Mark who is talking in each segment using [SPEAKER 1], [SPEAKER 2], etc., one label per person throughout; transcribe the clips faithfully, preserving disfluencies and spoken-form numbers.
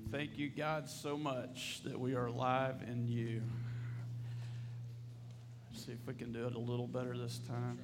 [SPEAKER 1] Thank you, God, so much that we are alive in you. Let's see if we can do it a little better this time.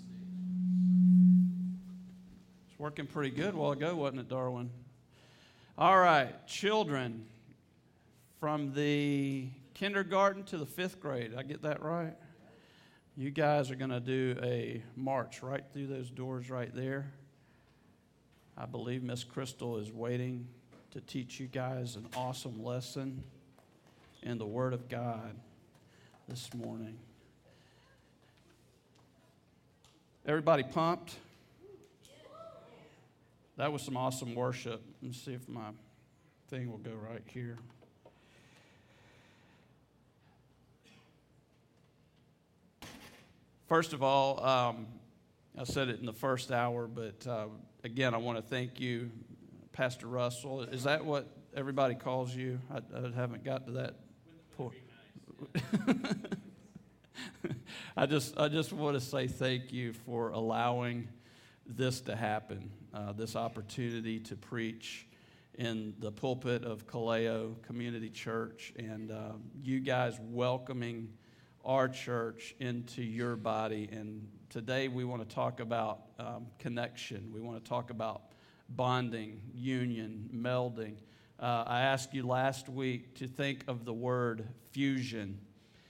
[SPEAKER 1] It's working pretty good a while ago, wasn't it, Darwin? All right, children, from the kindergarten to the fifth grade. Did I get that right? You guys are going to do a march right through those doors right there. I believe Miss Crystal is waiting to teach you guys an awesome lesson in the Word of God this morning. Everybody pumped? That was some awesome worship. Let me see if my thing will go right here. First of all, um, I said it in the first hour, but uh, again, I want to thank you, Pastor Russell. Is that what everybody calls you? I, I haven't got to that point. I just, I just want to say thank you for allowing this to happen, uh, this opportunity to preach in the pulpit of Kaleo Community Church, and uh, you guys welcoming our church into your body. And today we want to talk about um, connection. We want to talk about bonding, union, melding. Uh, I asked you last week to think of the word fusion.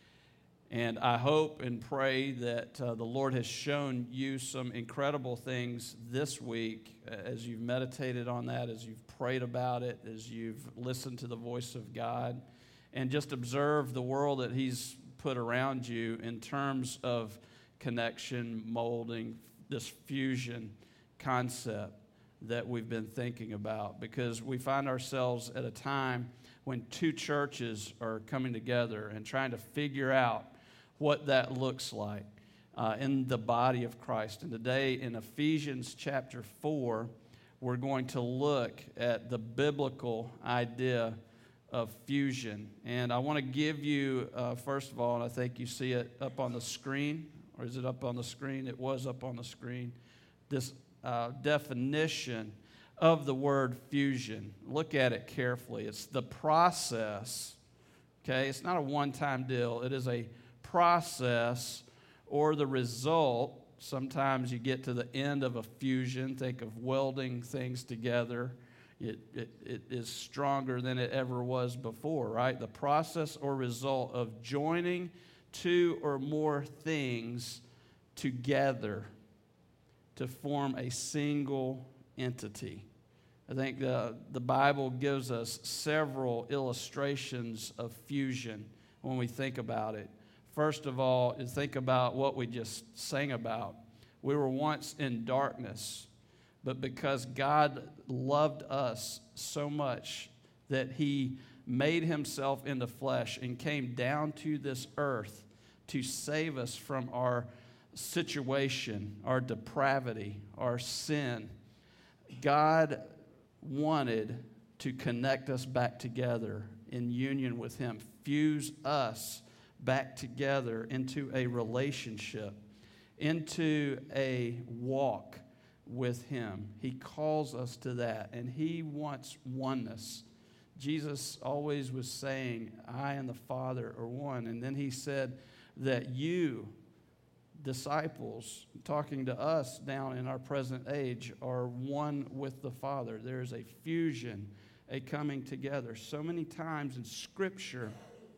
[SPEAKER 1] And I hope and pray that uh, the Lord has shown you some incredible things this week as you've meditated on that, as you've prayed about it, as you've listened to the voice of God, and just observe the world that He's put around you in terms of connection, molding, this fusion concept that we've been thinking about, because we find ourselves at a time when two churches are coming together and trying to figure out what that looks like uh, in the body of Christ. And today in Ephesians chapter four, we're going to look at the biblical idea of fusion. And I want to give you, uh, first of all, and I think you see it up on the screen, or is it up on the screen? It was up on the screen. This uh, definition of the word fusion. Look at it carefully. It's the process, okay? It's not a one-time deal. It is a process or the result. Sometimes you get to the end of a fusion. Think of welding things together. It, it, it is stronger than it ever was before, right? The process or result of joining two or more things together to form a single entity. I think the, the Bible gives us several illustrations of fusion when we think about it. First of all, is think about what we just sang about. We were once in darkness, but because God loved us so much that He made Himself in the flesh and came down to this earth to save us from our situation, our depravity, our sin, God wanted to connect us back together in union with Him, fuse us back together into a relationship, into a walk with Him. He calls us to that, and He wants oneness. Jesus always was saying, I and the Father are one. And then He said that you, disciples, talking to us now in our present age, are one with the Father. There's a fusion, a coming together. So many times in Scripture,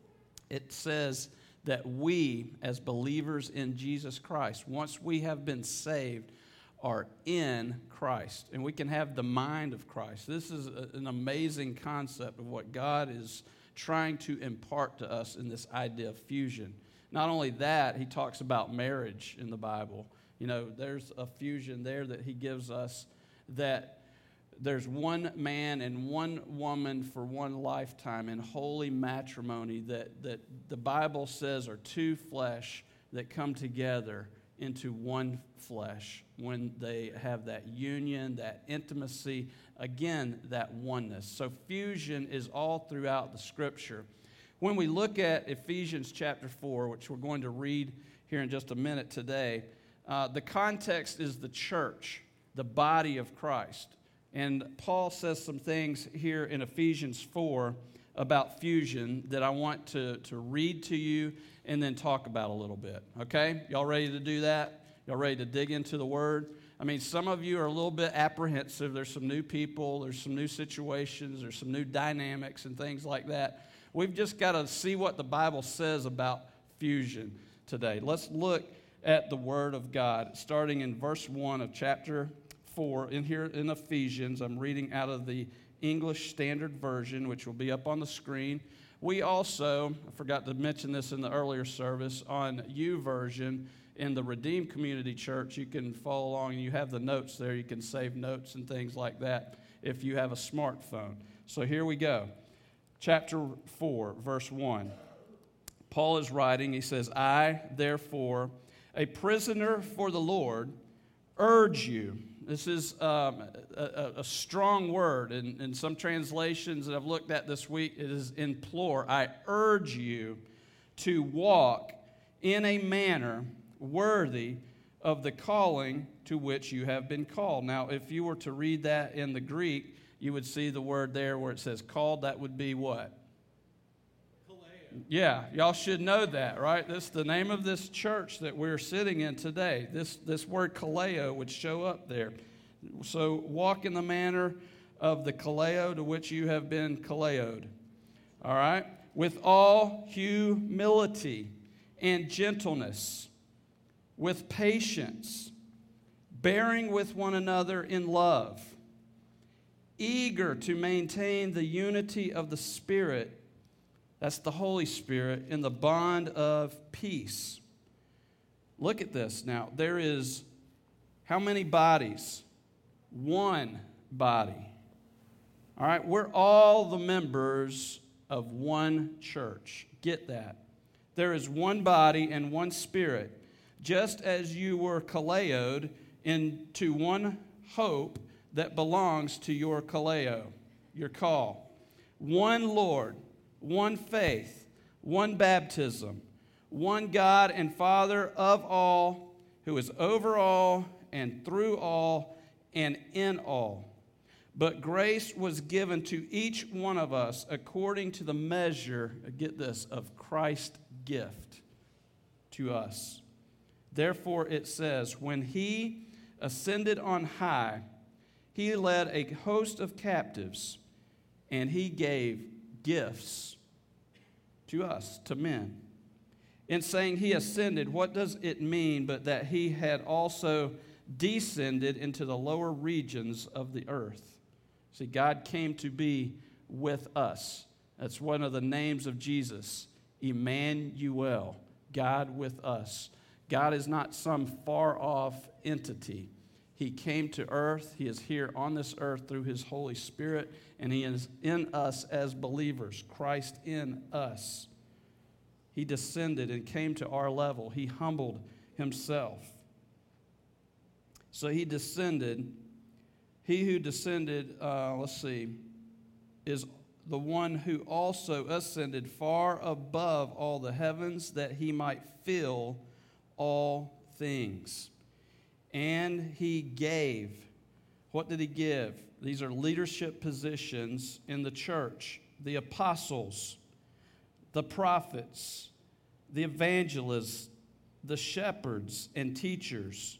[SPEAKER 1] it says that we, as believers in Jesus Christ, once we have been saved, are in Christ, and we can have the mind of Christ. This is a, an amazing concept of what God is trying to impart to us in this idea of fusion. Not only that, He talks about marriage in the Bible. You know, there's a fusion there that He gives us, that there's one man and one woman for one lifetime in holy matrimony that, that the Bible says are two flesh that come together into one flesh when they have that union, that intimacy, again, that oneness. So fusion is all throughout the Scripture. When we look at Ephesians chapter four, which we're going to read here in just a minute today, uh, the context is the church, the body of Christ. And Paul says some things here in Ephesians four about fusion that I want to, to read to you and then talk about a little bit. Okay? Y'all ready to do that? Y'all ready to dig into the Word? I mean, some of you are a little bit apprehensive. There's some new people. There's some new situations. There's some new dynamics and things like that. We've just got to see what the Bible says about fusion today. Let's look at the Word of God, starting in verse one of chapter four. In here in Ephesians, I'm reading out of the English Standard Version, which will be up on the screen. We also, I forgot to mention this in the earlier service, on YouVersion in the Redeemed Community Church, you can follow along and you have the notes there. You can save notes and things like that if you have a smartphone. So here we go. Chapter four, verse one. Paul is writing, he says, I, therefore, a prisoner for the Lord, urge you. This is um, a, a strong word. In, in some translations that I've looked at this week, it is implore. I urge you to walk in a manner worthy of the calling to which you have been called. Now, if you were to read that in the Greek, you would see the word there where it says called. That would be what? Kaleo. Yeah, y'all should know that, right? This is the name of this church that we're sitting in today. This, this word kaleo would show up there. So walk in the manner of the kaleo to which you have been kaleoed. All right? With all humility and gentleness, with patience, bearing with one another in love, eager to maintain the unity of the Spirit, that's the Holy Spirit, in the bond of peace. Look at this now. There is how many bodies? One body. All right, we're all the members of one church. Get that. There is one body and one Spirit. Just as you were kaleoed into one hope that belongs to your kaleo, your call. One Lord, one faith, one baptism, one God and Father of all, who is over all and through all and in all. But grace was given to each one of us according to the measure, get this, of Christ's gift to us. Therefore it says, when he ascended on high, he led a host of captives, and he gave gifts to us, to men. In saying he ascended, what does it mean but that he had also descended into the lower regions of the earth? See, God came to be with us. That's one of the names of Jesus, Emmanuel, God with us. God is not some far-off entity. He came to earth. He is here on this earth through his Holy Spirit, and he is in us as believers, Christ in us. He descended and came to our level. He humbled himself. So he descended. He who descended, uh, let's see, is the one who also ascended far above all the heavens that he might fill all things. And he gave. What did he give? These are leadership positions in the church. The apostles, the prophets, the evangelists, the shepherds and teachers.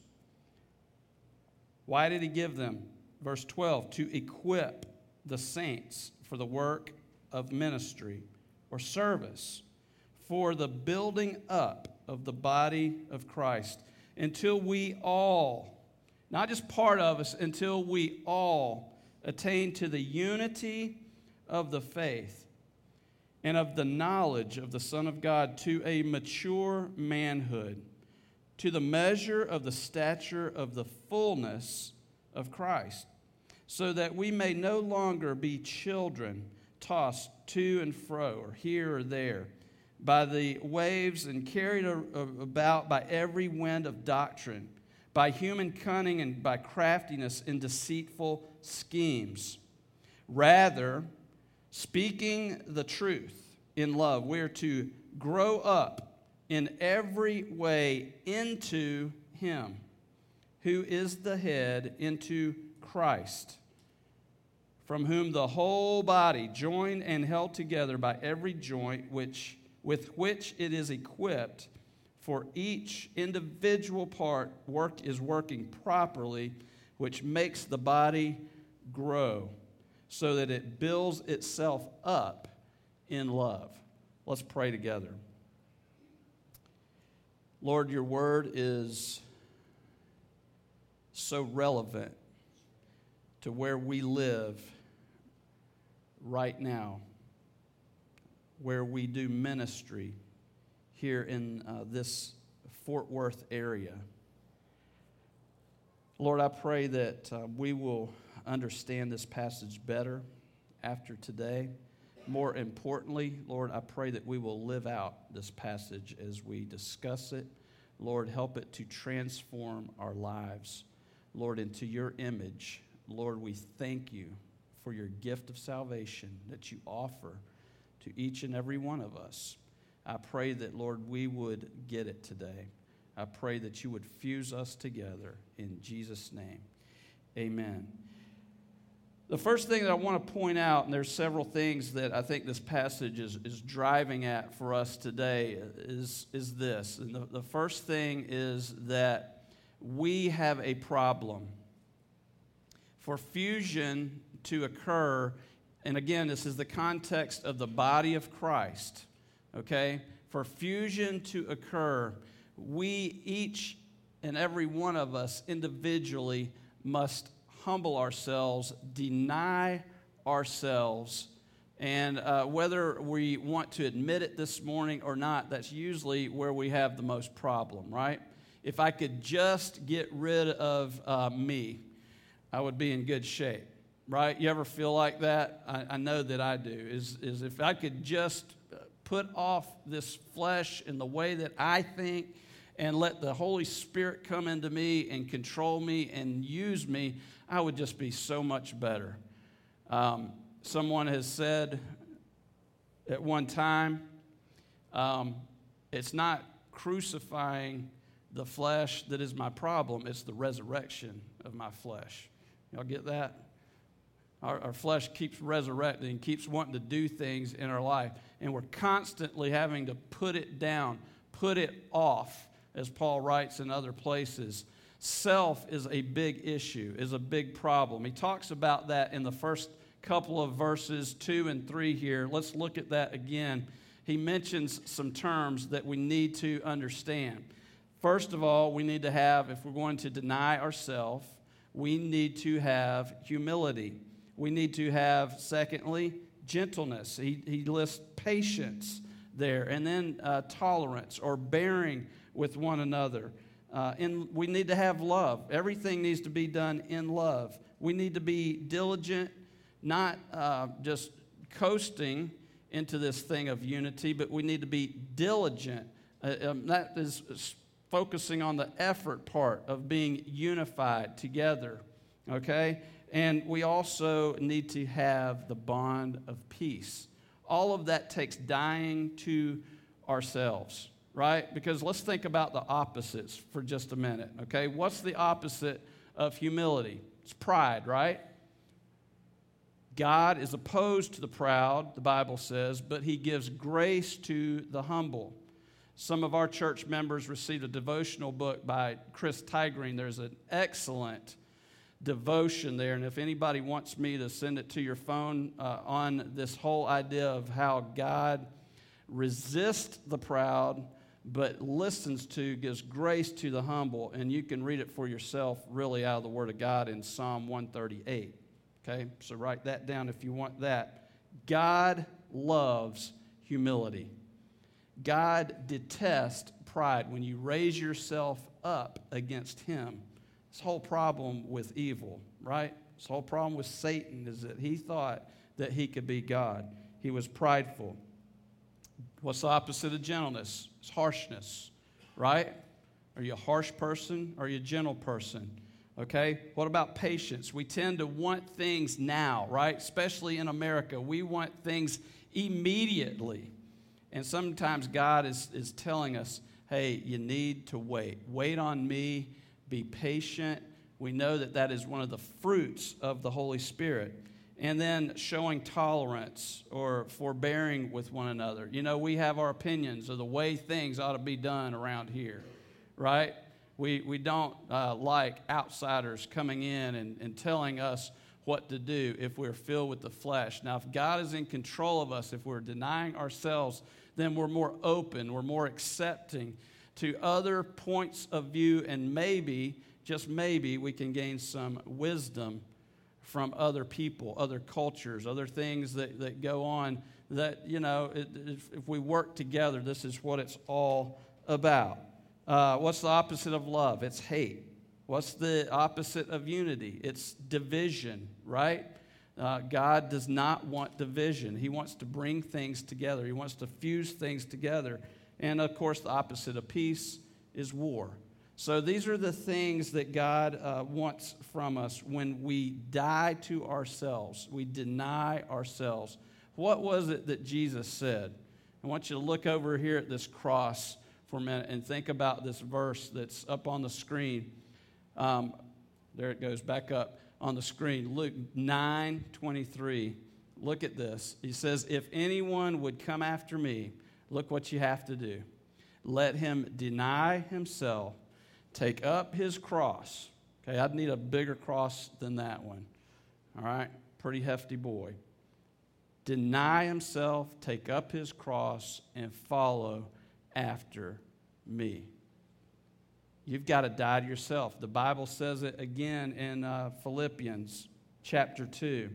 [SPEAKER 1] Why did he give them? Verse twelve, to equip the saints for the work of ministry or service, for the building up of the body of Christ, until we all, not just part of us, until we all attain to the unity of the faith and of the knowledge of the Son of God, to a mature manhood, to the measure of the stature of the fullness of Christ, so that we may no longer be children tossed to and fro, or here or there, by the waves and carried about by every wind of doctrine, by human cunning and by craftiness in deceitful schemes. Rather, speaking the truth in love, we are to grow up in every way into him who is the head, into Christ, from whom the whole body, joined and held together by every joint which with which it is equipped, for each individual part work is working properly, which makes the body grow, so that it builds itself up in love. Let's pray together. Lord, your word is so relevant to where we live right now, where we do ministry here in uh, this Fort Worth area. Lord, I pray that uh, we will understand this passage better after today. More importantly, Lord, I pray that we will live out this passage as we discuss it. Lord, help it to transform our lives, Lord, into your image. Lord, we thank you for your gift of salvation that you offer to each and every one of us. I pray that, Lord, we would get it today. I pray that you would fuse us together in Jesus' name. Amen. The first thing that I want to point out, and there's several things that I think this passage is, is driving at for us today, is, is this. And the, the first thing is that we have a problem. For fusion to occur, and again, this is the context of the body of Christ, okay? For fusion to occur, we each and every one of us individually must humble ourselves, deny ourselves, and uh, whether we want to admit it this morning or not, that's usually where we have the most problem, right? If I could just get rid of uh, me, I would be in good shape, right? You ever feel like that? I, I know that I do, is, is if I could just put off this flesh in the way that I think and let the Holy Spirit come into me and control me and use me, I would just be so much better. Um, someone has said at one time, um, it's not crucifying the flesh that is my problem, it's the resurrection of my flesh. Y'all get that? Our, our flesh keeps resurrecting, keeps wanting to do things in our life, and we're constantly having to put it down, put it off, as Paul writes in other places. Self is a big issue, is a big problem. He talks about that in the first couple of verses, two and three here. Let's look at that again. He mentions some terms that we need to understand. First of all, we need to have, if we're going to deny ourselves, we need to have humility. We need to have, secondly, gentleness. He, he lists patience there, and then uh, tolerance or bearing with one another. Uh, and we need to have love. Everything needs to be done in love. We need to be diligent, not uh, just coasting into this thing of unity, but we need to be diligent. Uh, um, that is focusing on the effort part of being unified together, okay? And we also need to have the bond of peace. All of that takes dying to ourselves, right? Because let's think about the opposites for just a minute, okay? What's the opposite of humility? It's pride, right? God is opposed to the proud, the Bible says, but he gives grace to the humble. Some of our church members received a devotional book by Chris Tigreen. There's an excellent devotion there, and if anybody wants me to send it to your phone uh, on this whole idea of how God resists the proud but listens to, gives grace to the humble, and you can read it for yourself really out of the Word of God in Psalm one thirty-eight. Okay, so write that down if you want that. God loves humility. God detests pride when you raise yourself up against him. This whole problem with evil, right? This whole problem with Satan is that he thought that he could be God. He was prideful. What's the opposite of gentleness? It's harshness, right? Are you a harsh person or are you a gentle person? Okay? What about patience? We tend to want things now, right? Especially in America. We want things immediately. And sometimes God is, is telling us, hey, you need to wait. Wait on me. Be patient. We know that that is one of the fruits of the Holy Spirit. and then showing tolerance or forbearing with one another. You know, we have our opinions of the way things ought to be done around here, right? We, we don't uh, like outsiders coming in and, and telling us what to do if we're filled with the flesh. Now, if God is in control of us, if we're denying ourselves, then we're more open, we're more accepting to other points of view, and maybe, just maybe, we can gain some wisdom from other people, other cultures, other things that, that go on that, you know, it, if, if we work together, this is what it's all about. Uh, what's the opposite of love? It's hate. What's the opposite of unity? It's division, right? Uh, God does not want division. He wants to bring things together. He wants to fuse things together. And, of course, the opposite of peace is war. So these are the things that God uh, wants from us when we die to ourselves. We deny ourselves. What was it that Jesus said? I want you to look over here at this cross for a minute and think about this verse that's up on the screen. Um, there it goes, back up on the screen. Luke nine twenty-three. Look at this. He says, if anyone would come after me, look what you have to do. Let him deny himself, take up his cross. Okay, I'd need a bigger cross than that one. All right, pretty hefty boy. Deny himself, take up his cross, and follow after me. You've got to die to yourself. The Bible says it again in uh, Philippians chapter two.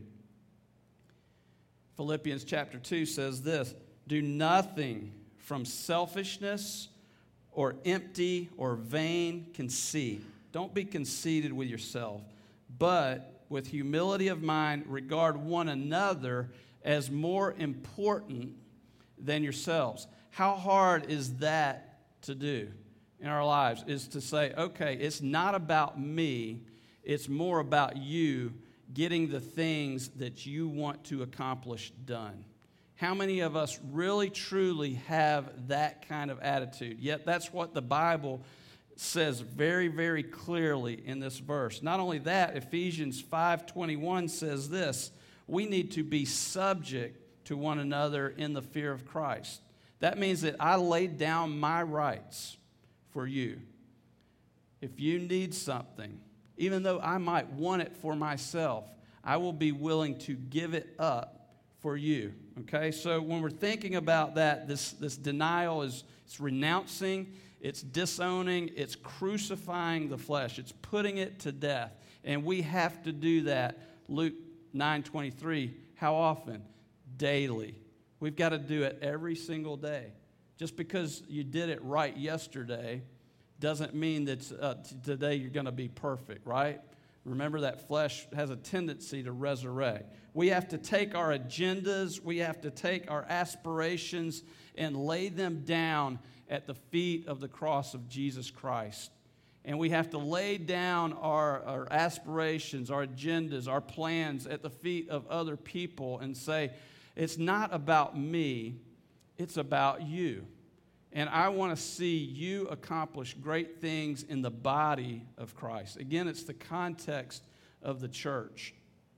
[SPEAKER 1] Philippians chapter two says this, do nothing from selfishness or empty or vain conceit. Don't be conceited with yourself, but with humility of mind, regard one another as more important than yourselves. How hard is that to do in our lives? Is to say, okay, it's not about me, it's more about you getting the things that you want to accomplish done. How many of us really, truly have that kind of attitude? Yet that's what the Bible says very, very clearly in this verse. Not only that, Ephesians five twenty-one says this, we need to be subject to one another in the fear of Christ. That means that I laid down my rights for you. If you need something, even though I might want it for myself, I will be willing to give it up for you. Okay, so when we're thinking about that, this, this denial is it's renouncing, it's disowning, it's crucifying the flesh, it's putting it to death. And we have to do that. Luke nine twenty-three, how often? Daily. We've got to do it every single day. Just because you did it right yesterday doesn't mean that uh, t- today you're going to be perfect, right? Remember that flesh has a tendency to resurrect. We have to take our agendas, we have to take our aspirations and lay them down at the feet of the cross of Jesus Christ. And we have to lay down our, our aspirations, our agendas, our plans at the feet of other people and say, it's not about me, it's about you. And I want to see you accomplish great things in the body of Christ. Again, it's the context of the church.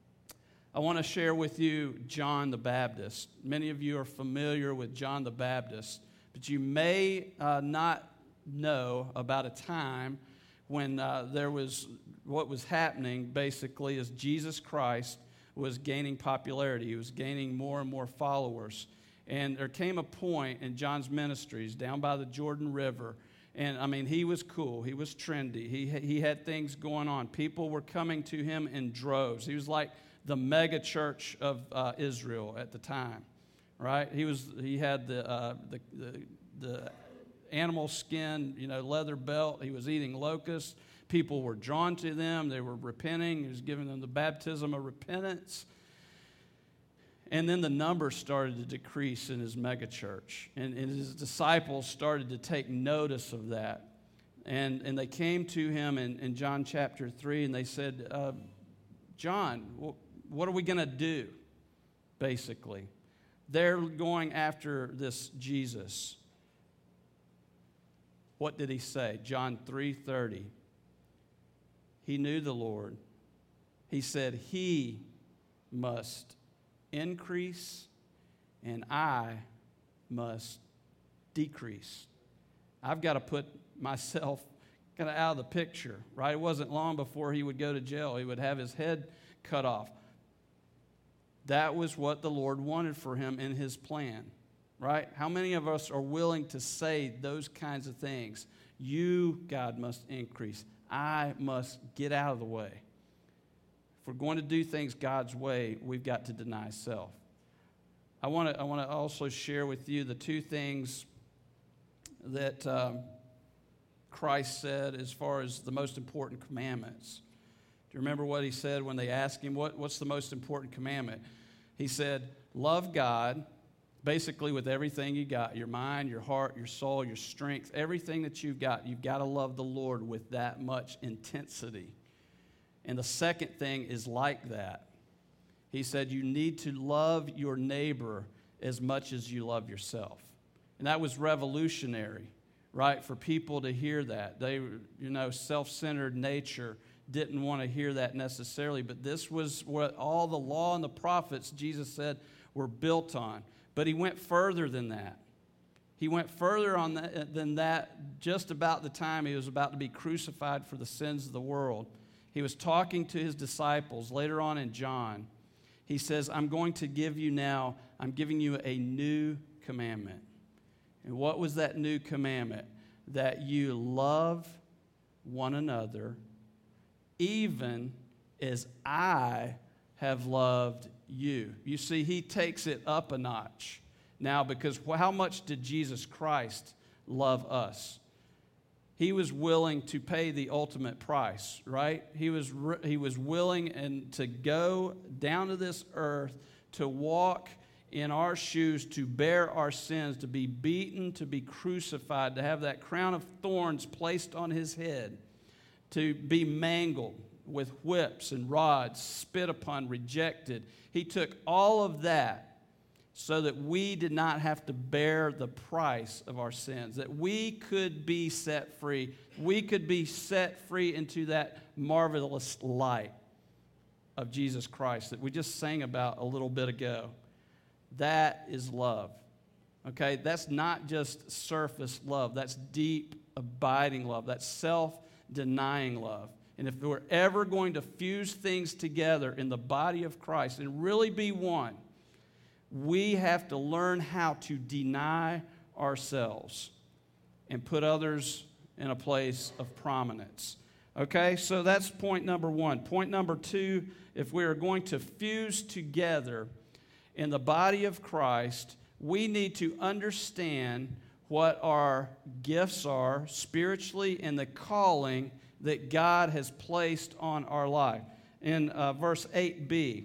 [SPEAKER 1] I want to share with you John the Baptist. Many of you are familiar with John the Baptist, but you may uh, not know about a time when uh, there was what was happening basically is Jesus Christ was gaining popularity. He was gaining more and more followers. And there came a point in John's ministries down by the Jordan River, and I mean, he was cool. He was trendy. He, he had things going on. People were coming to him in droves. He was like the mega church of uh, Israel at the time, right? He was. He had the, uh, the the the animal skin, you know, leather belt. He was eating locusts. People were drawn to them. They were repenting. He was giving them the baptism of repentance. And then the numbers started to decrease in his megachurch. And, and his disciples started to take notice of that. And, and they came to him in, in John chapter three, and they said, uh, John, what are we going to do, basically? They're going after this Jesus. What did he say? John three thirty. He knew the Lord. He said, he must increase and I must decrease. I've got to put myself kind of out of the picture, right? It wasn't long before he would go to jail. He would have his head cut off. That was what the Lord wanted for him in his plan, right? How many of us are willing to say those kinds of things? You, God, must increase. I must get out of the way. If we're going to do things God's way, we've got to deny self. I want to I want to also share with you the two things that um, Christ said as far as the most important commandments. Do you remember what he said when they asked him, what, what's the most important commandment? He said, love God, basically with everything you got, your mind, your heart, your soul, your strength, everything that you've got. You've got to love the Lord with that much intensity. And the second thing is like that. He said, you need to love your neighbor as much as you love yourself. And that was revolutionary, right, for people to hear that. They, you know, self-centered nature didn't want to hear that necessarily, but this was what all the law and the prophets, Jesus said, were built on. But he went further than that. He went further on that, than that just about the time he was about to be crucified for the sins of the world. He was talking to his disciples later on in John. He says, I'm going to give you now, I'm giving you a new commandment. And what was that new commandment? That you love one another even as I have loved you. You see, he takes it up a notch now, because how much did Jesus Christ love us? He was willing to pay the ultimate price, right? He was he was willing and to go down to this earth, to walk in our shoes, to bear our sins, to be beaten, to be crucified, to have that crown of thorns placed on his head, to be mangled with whips and rods, spit upon, rejected. He took all of that so that we did not have to bear the price of our sins, that we could be set free. We could be set free into that marvelous light of Jesus Christ that we just sang about a little bit ago. That is love, okay? That's not just surface love. That's deep, abiding love. That's self-denying love. And if we're ever going to fuse things together in the body of Christ and really be one, we have to learn how to deny ourselves and put others in a place of prominence. Okay, so that's point number one. Point number two, if we are going to fuse together in the body of Christ, we need to understand what our gifts are spiritually and the calling that God has placed on our life. In uh, verse eight b,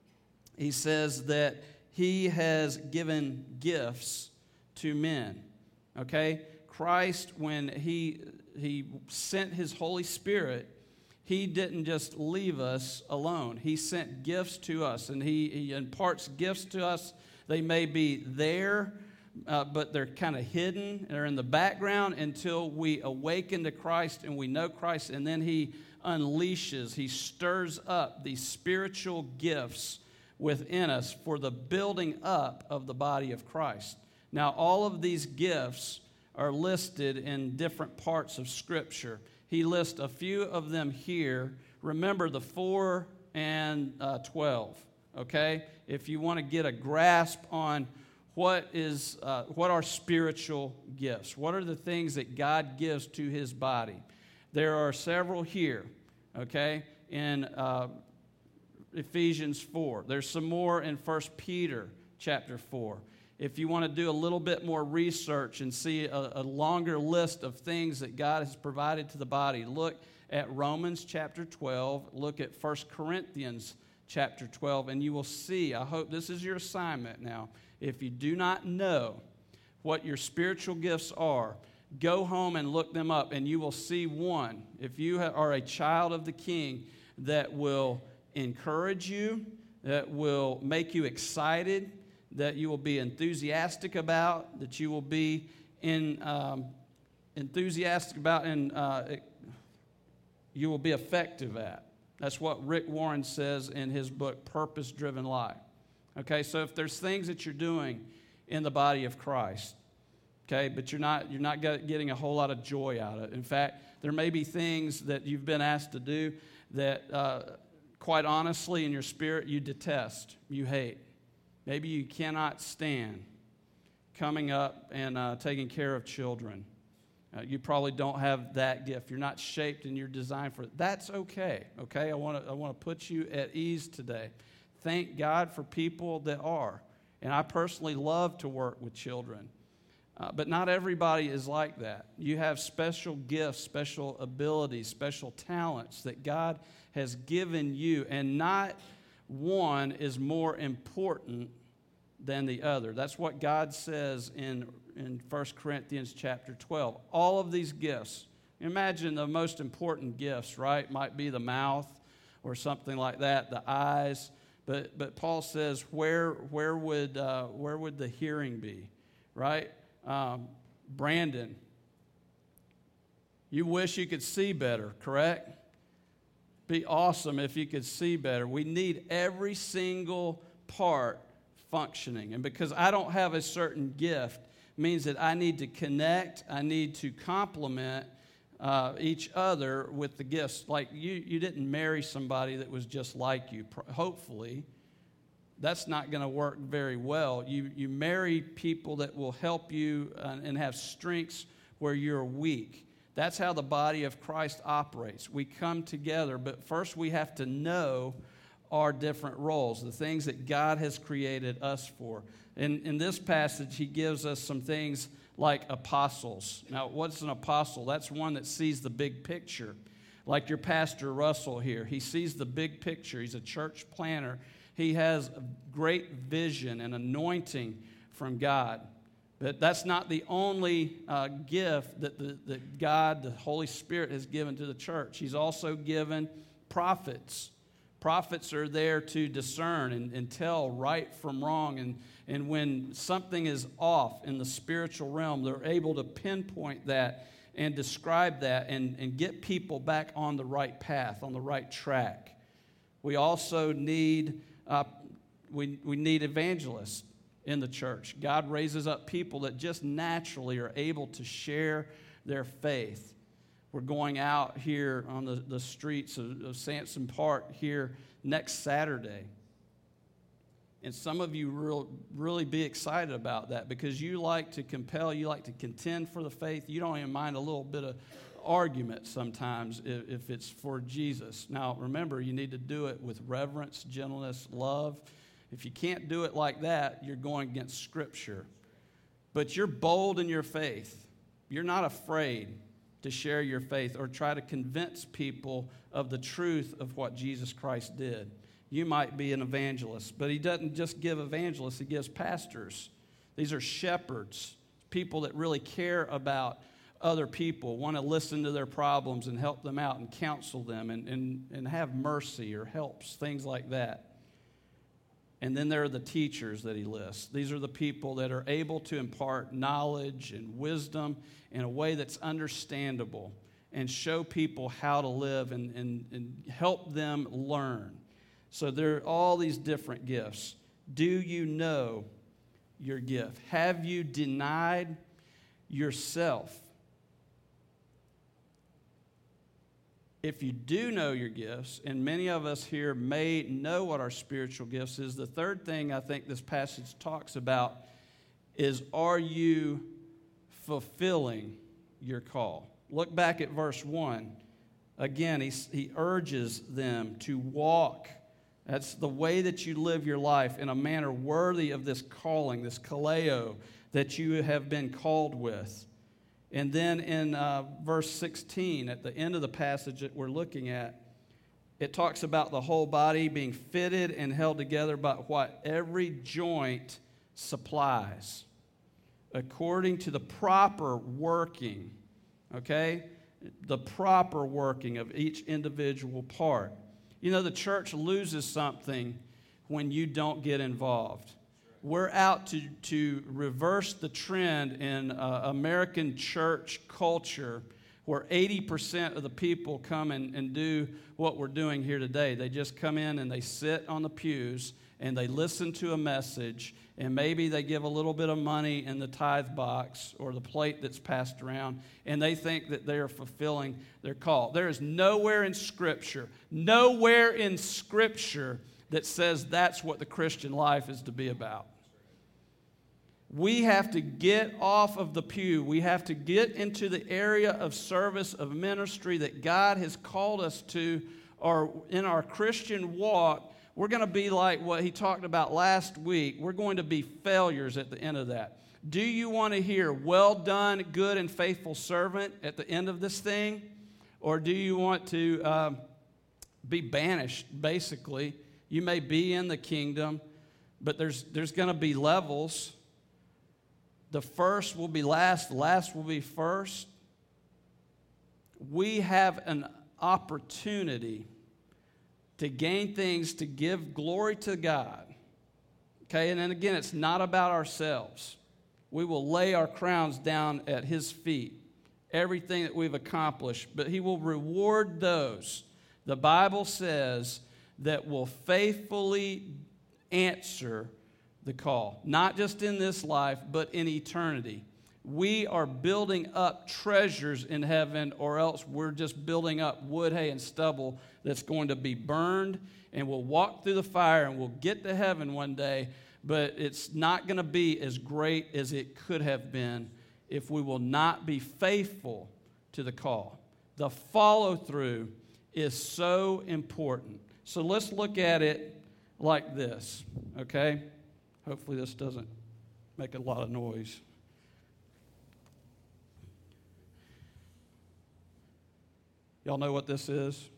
[SPEAKER 1] he says that he has given gifts to men. Okay? Christ, when he, he sent his Holy Spirit, he didn't just leave us alone. He sent gifts to us, and he, he imparts gifts to us. They may be there, uh, but they're kind of hidden. They're in the background until we awaken to Christ and we know Christ, and then he unleashes, he stirs up these spiritual gifts within us for the building up of the body of Christ. Now, all of these gifts are listed in different parts of Scripture. He lists a few of them here. Remember the four and uh, twelve, okay? If you want to get a grasp on what is uh, what are spiritual gifts, what are the things that God gives to his body? There are several here, okay? In uh, Ephesians four. There's some more in First Peter chapter four. If you want to do a little bit more research and see a, a longer list of things that God has provided to the body, look at Romans chapter twelve, look at First Corinthians chapter twelve, and you will see, I hope this is your assignment now, if you do not know what your spiritual gifts are, go home and look them up, and you will see one, if you are a child of the King, that will encourage you, that will make you excited, that you will be enthusiastic about, that you will be in um, enthusiastic about, and uh, you will be effective at. That's what Rick Warren says in his book, Purpose Driven Life. Okay, so if there's things that you're doing in the body of Christ, okay, but you're not you're not getting a whole lot of joy out of it. In fact, there may be things that you've been asked to do that, uh, quite honestly, in your spirit, you detest, you hate. Maybe you cannot stand coming up and uh, taking care of children. Uh, you probably don't have that gift. You're not shaped and you're designed for it. That's okay, okay? I want to I want to put you at ease today. Thank God for people that are. And I personally love to work with children. Uh, but not everybody is like that. You have special gifts, special abilities, special talents that God has given you, and not one is more important than the other. That's what God says in, in First Corinthians chapter twelve. All of these gifts, imagine the most important gifts, right? Might be the mouth or something like that, the eyes. But but Paul says, where where would uh, where would the hearing be, right? Um, Brandon, you wish you could see better, correct? Be awesome if you could see better. We need every single part functioning. And because I don't have a certain gift, means that I need to connect, I need to complement uh, each other with the gifts. Like you, you didn't marry somebody that was just like you, hopefully. That's not going to work very well. You, you marry people that will help you uh, and have strengths where you're weak. That's how the body of Christ operates. We come together, but first we have to know our different roles, the things that God has created us for. In, in this passage, he gives us some things like apostles. Now, what's an apostle? That's one that sees the big picture. Like your pastor Russell here. He sees the big picture. He's a church planner. He has a great vision and anointing from God. But that's not the only uh, gift that, the, that God, the Holy Spirit, has given to the church. He's also given prophets. Prophets are there to discern and, and tell right from wrong. And, and when something is off in the spiritual realm, they're able to pinpoint that and describe that and, and get people back on the right path, on the right track. We also need, uh, we, we need evangelists in the church. God raises up people that just naturally are able to share their faith. We're going out here on the, the streets of, of Sansom Park here next Saturday. And some of you will really be excited about that because you like to compel, you like to contend for the faith. You don't even mind a little bit of argument sometimes if, if it's for Jesus. Now, remember, you need to do it with reverence, gentleness, love. If you can't do it like that, you're going against Scripture. But you're bold in your faith. You're not afraid to share your faith or try to convince people of the truth of what Jesus Christ did. You might be an evangelist, but he doesn't just give evangelists, he gives pastors. These are shepherds, people that really care about other people, want to listen to their problems and help them out and counsel them and, and, and have mercy or helps, things like that. And then there are the teachers that he lists. These are the people that are able to impart knowledge and wisdom in a way that's understandable and show people how to live and, and, and help them learn. So there are all these different gifts. Do you know your gift? Have you denied yourself? If you do know your gifts, and many of us here may know what our spiritual gifts is, the third thing I think this passage talks about is, are you fulfilling your call? Look back at verse one. Again, he, he urges them to walk. That's the way that you live your life in a manner worthy of this calling, this kaleo that you have been called with. And then in uh, verse sixteen, at the end of the passage that we're looking at, it talks about the whole body being fitted and held together by what every joint supplies, according to the proper working, okay? The proper working of each individual part. You know, the church loses something when you don't get involved. We're out to, to reverse the trend in uh, American church culture where eighty percent of the people come and, and do what we're doing here today. They just come in and they sit on the pews and they listen to a message, and maybe they give a little bit of money in the tithe box or the plate that's passed around, and they think that they are fulfilling their call. There is nowhere in Scripture, nowhere in Scripture that says that's what the Christian life is to be about. We have to get off of the pew. We have to get into the area of service, of ministry that God has called us to, or in our Christian walk. We're going to be like what he talked about last week. We're going to be failures at the end of that. Do you want to hear, well done, good and faithful servant at the end of this thing? Or do you want to um, be banished, basically? You may be in the kingdom, but there's, there's going to be levels. The first will be last, the last will be first. We have an opportunity to gain things, to give glory to God. Okay, and then again, it's not about ourselves. We will lay our crowns down at his feet, everything that we've accomplished, but he will reward those, the Bible says, that will faithfully answer the call, not just in this life, but in eternity. We are building up treasures in heaven, or else we're just building up wood, hay, and stubble that's going to be burned, and we'll walk through the fire, and we'll get to heaven one day, but it's not going to be as great as it could have been if we will not be faithful to the call. The follow-through is so important. So let's look at it like this, okay? Hopefully this doesn't make a lot of noise. Y'all know what this is?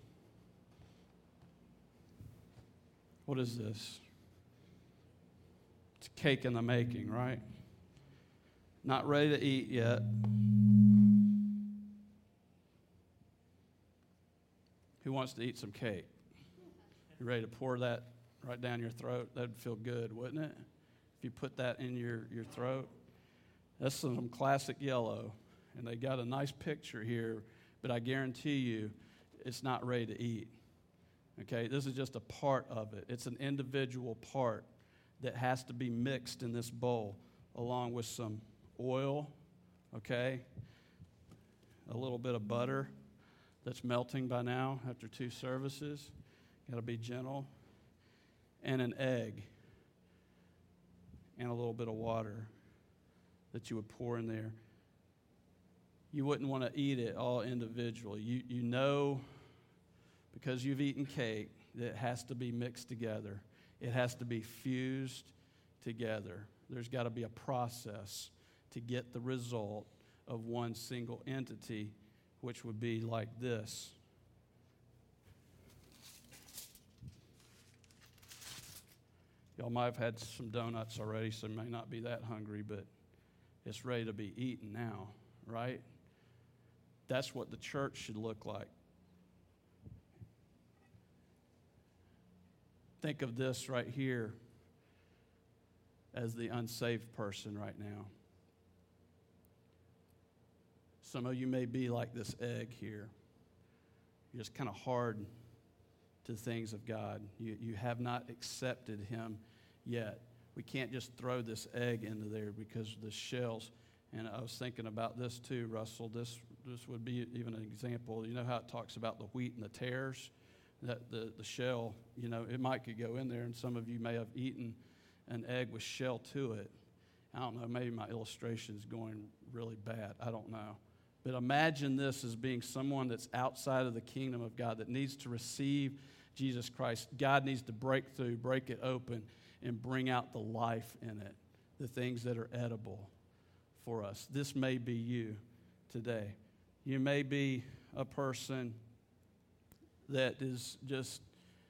[SPEAKER 1] What is this? It's cake in the making, right? Not ready to eat yet. Who wants to eat some cake? You ready to pour that right down your throat? That'd feel good, wouldn't it? If you put that in your, your throat. That's some classic yellow. And they got a nice picture here, but I guarantee you it's not ready to eat. Okay, this is just a part of it. It's an individual part that has to be mixed in this bowl along with some oil, okay, a little bit of butter that's melting by now after two services. Got to be gentle. And an egg and a little bit of water that you would pour in there. You wouldn't want to eat it all individually. You, you know, because you've eaten cake, that it has to be mixed together. It has to be fused together. There's got to be a process to get the result of one single entity, which would be like this. Y'all might have had some donuts already, so you may not be that hungry, but it's ready to be eaten now, right? That's what the church should look like. Think of this right here as the unsaved person right now. Some of you may be like this egg here. You're just kind of hard to the things of God. You, you have not accepted him yet. We can't just throw this egg into there because of the shells. And I was thinking about this too, Russell. This this would be even an example. You know how it talks about the wheat and the tares? That the, the shell, you know, it might could go in there, and some of you may have eaten an egg with shell to it. I don't know, maybe my illustration is going really bad. I don't know. But imagine this as being someone that's outside of the kingdom of God that needs to receive Jesus Christ. God needs to break through, break it open, and bring out the life in it, the things that are edible for us. This may be you today. You may be a person that is just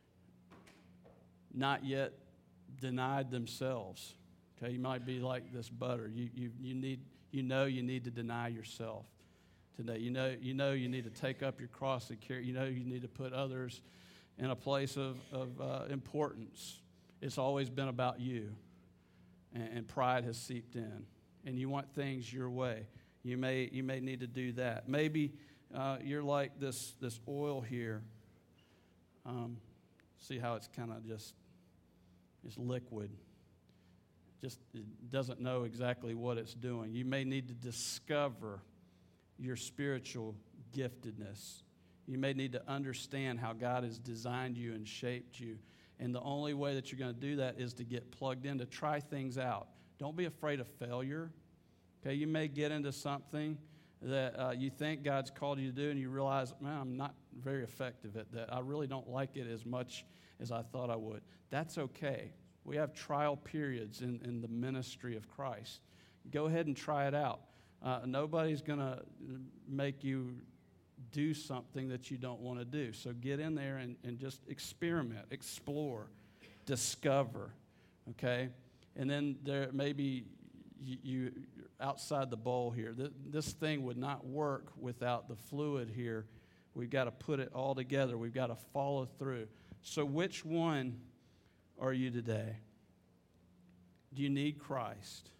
[SPEAKER 1] not yet denied themselves. Okay, you might be like this butter. You you you need you know you need to deny yourself today. You know you know you need to take up your cross and carry. You know you need to put others in a place of of uh, importance. It's always been about you, and, and pride has seeped in, and you want things your way. You may you may need to do that. Maybe Uh, you're like this, this oil here. Um, see how it's kind of just, it's liquid. Just it doesn't know exactly what it's doing. You may need to discover your spiritual giftedness. You may need to understand how God has designed you and shaped you. And the only way that you're going to do that is to get plugged in, to try things out. Don't be afraid of failure. Okay, you may get into something that uh, you think God's called you to do, and you realize, man, I'm not very effective at that. I really don't like it as much as I thought I would. That's okay. We have trial periods in, in the ministry of Christ. Go ahead and try it out. Uh, nobody's going to make you do something that you don't want to do. So get in there and, and just experiment, explore, discover, okay? And then there maybe you, you outside the bowl here. Th- this thing would not work without the fluid here. We've got to put it all together. We've got to follow through. So which one are you today? Do you need Christ?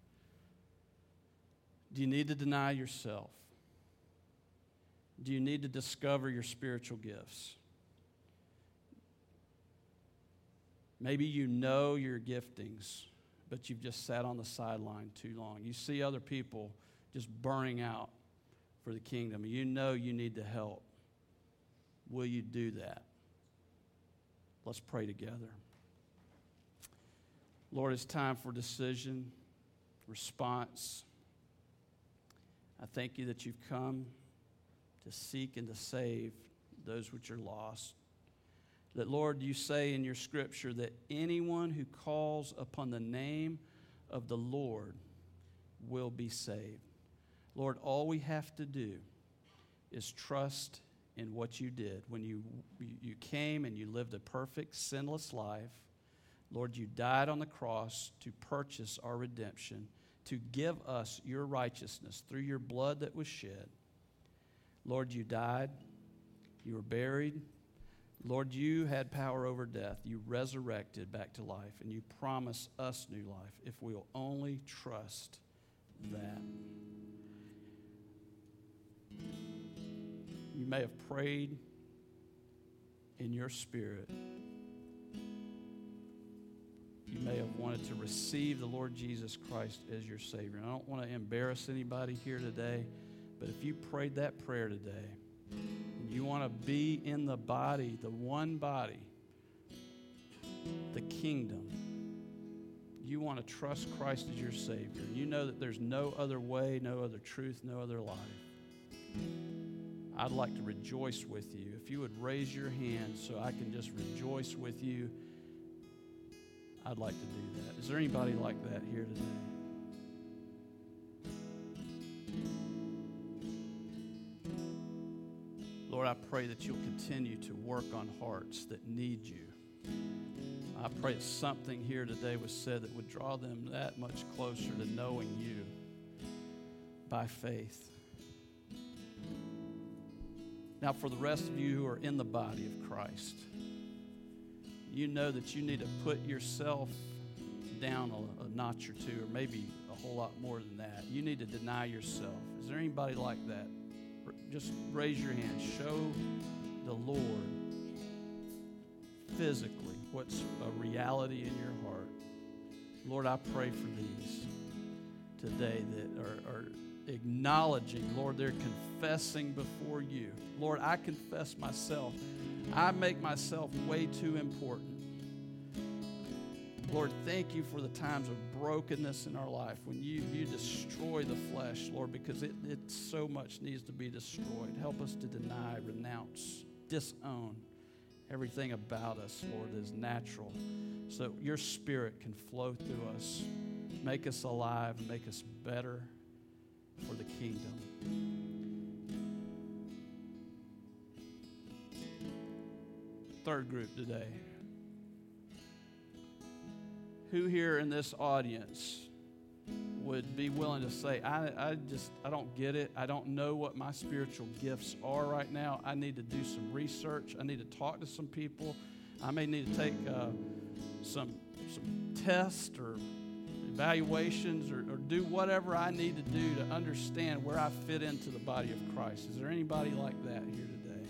[SPEAKER 1] Do you need to deny yourself? Do you need to discover your spiritual gifts? Maybe you know your giftings, but you've just sat on the sideline too long. You see other people just burning out for the kingdom. You know you need to help. Will you do that? Let's pray together. Lord, it's time for decision, response. I thank you that you've come to seek and to save those which are lost. That, Lord, you say in your scripture that anyone who calls upon the name of the Lord will be saved. Lord, all we have to do is trust in what you did. When you, you came and you lived a perfect, sinless life, Lord, you died on the cross to purchase our redemption, to give us your righteousness through your blood that was shed. Lord, you died, you were buried. Lord, you had power over death. You resurrected back to life, and you promise us new life if we'll only trust that. You may have prayed in your spirit. You may have wanted to receive the Lord Jesus Christ as your Savior. And I don't want to embarrass anybody here today, but if you prayed that prayer today, and you want to be in the body, the one body, the kingdom, you want to trust Christ as your Savior. You know that there's no other way, no other truth, no other life. I'd like to rejoice with you. If you would raise your hand so I can just rejoice with you, I'd like to do that. Is there anybody like that here today? Lord, I pray that you'll continue to work on hearts that need you. I pray that something here today was said that would draw them that much closer to knowing you by faith. Now, for the rest of you who are in the body of Christ, you know that you need to put yourself down a, a notch or two, or maybe a whole lot more than that. You need to deny yourself. Is there anybody like that? Just raise your hand. Show the Lord physically what's a reality in your heart. Lord, I pray for these today that are, are acknowledging, Lord, they're confessing before you. Lord, I confess myself. I make myself way too important. Lord, thank you for the times of brokenness in our life when you, you destroy the flesh, Lord, because it, it so much needs to be destroyed. Help us to deny, renounce, disown everything about us, Lord, that is natural, so that your Spirit can flow through us, make us alive, make us better for the kingdom. Third group today. Who here in this audience would be willing to say, I, I just, I don't get it. I don't know what my spiritual gifts are right now. I need to do some research. I need to talk to some people. I may need to take uh, some, some tests or evaluations or, or do whatever I need to do to understand where I fit into the body of Christ. Is there anybody like that here today?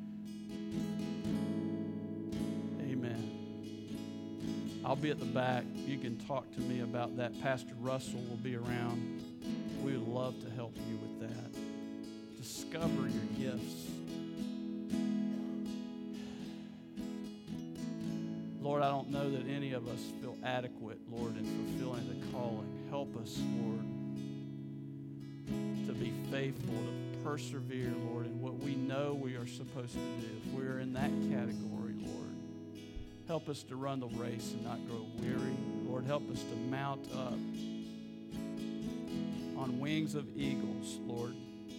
[SPEAKER 1] Amen. I'll be at the back. You can talk to me about that. Pastor Russell will be around. We would love to help you with that. Discover your gifts. Lord, I don't know that any of us feel adequate, Lord, in fulfilling the calling. Help us, Lord, to be faithful, to persevere, Lord, in what we know we are supposed to do. If we're in that category, Lord, help us to run the race and not grow weary. Lord, help us to mount up on wings of eagles, Lord.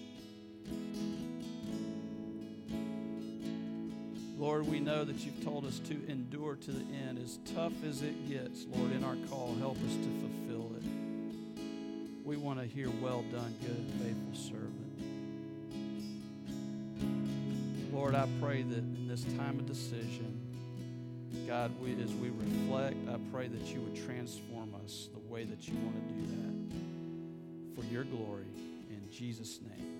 [SPEAKER 1] Lord, we know that you've told us to endure to the end. As tough as it gets, Lord, in our call, help us to fulfill it. We want to hear, well done, good and faithful servant. Lord, I pray that in this time of decision, God, we, as we reflect, I pray that you would transform us the way that you want to do that for your glory. In Jesus' name.